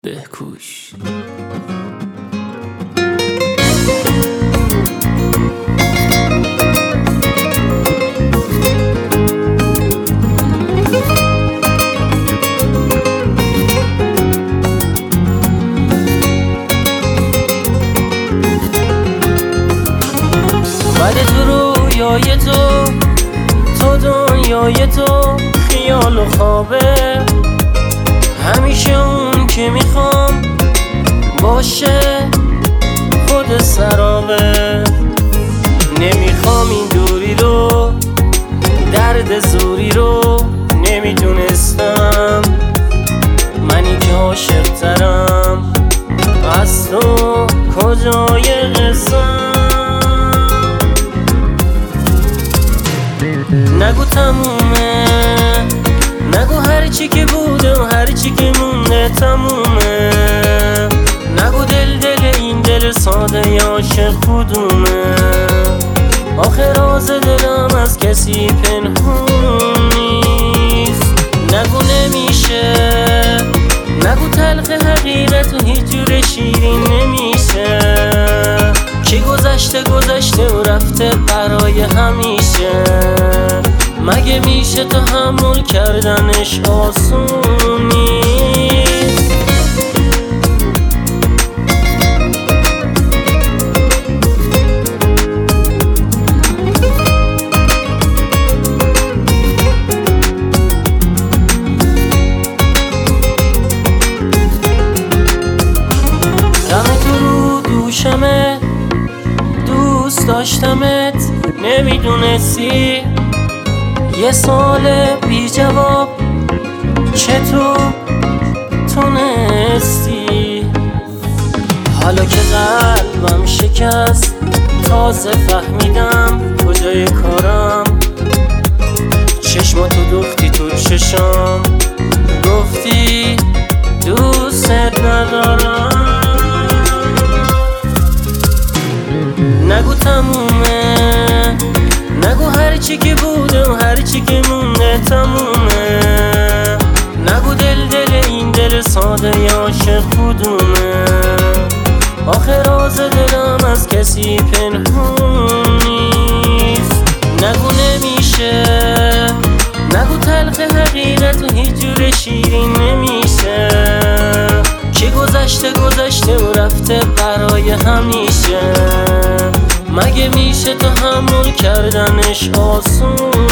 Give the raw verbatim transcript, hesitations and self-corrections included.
بهکوش. ولی تو رویای تو تو دنیای تو خیال و خوابه، همیشه اون که میخوام باشه خود سرابه. نمیخوام این دوری رو، درد زوری رو، نمیدونستم منی که عاشق ترم از تو کجای قصم. نگو تمومه، نگو هرچی که بوده و هرچی که مونده تمومه. نگو دل دل این دل ساده عاشق کدومه. آخه راز دلم از کسی پنهون نیست. نگو نمیشه، نگو تلخ حقیقت و هیچ جور شیرین نمیشه. که گذشته گذشته و رفته برای همیشه. مگه میشه تحمل کردنش آسون نیست؟ غم تو رو دوشمه، دوست داشتمت نمیدونستی. یه سال بی جواب چطور تونستی؟ حالا که قلبم شکست تازه فهمیدم کجای کارم. چشماتو دوختی تو چشام، گفتی دوست ندارم. نگو تمومه، نگو هرچی که بوده و هرچی که مونده تمومه. نگو دل دل این دل ساده عاشق کدومه. آخه راز دلم از کسی پنهون نیست. نگو نمیشه، نگو تلخ حقیقت و هیچ جور شیرین نمیشه. که گذشته گذشته و رفته برای همیشه. مگه میشه تحمل کردنش آسون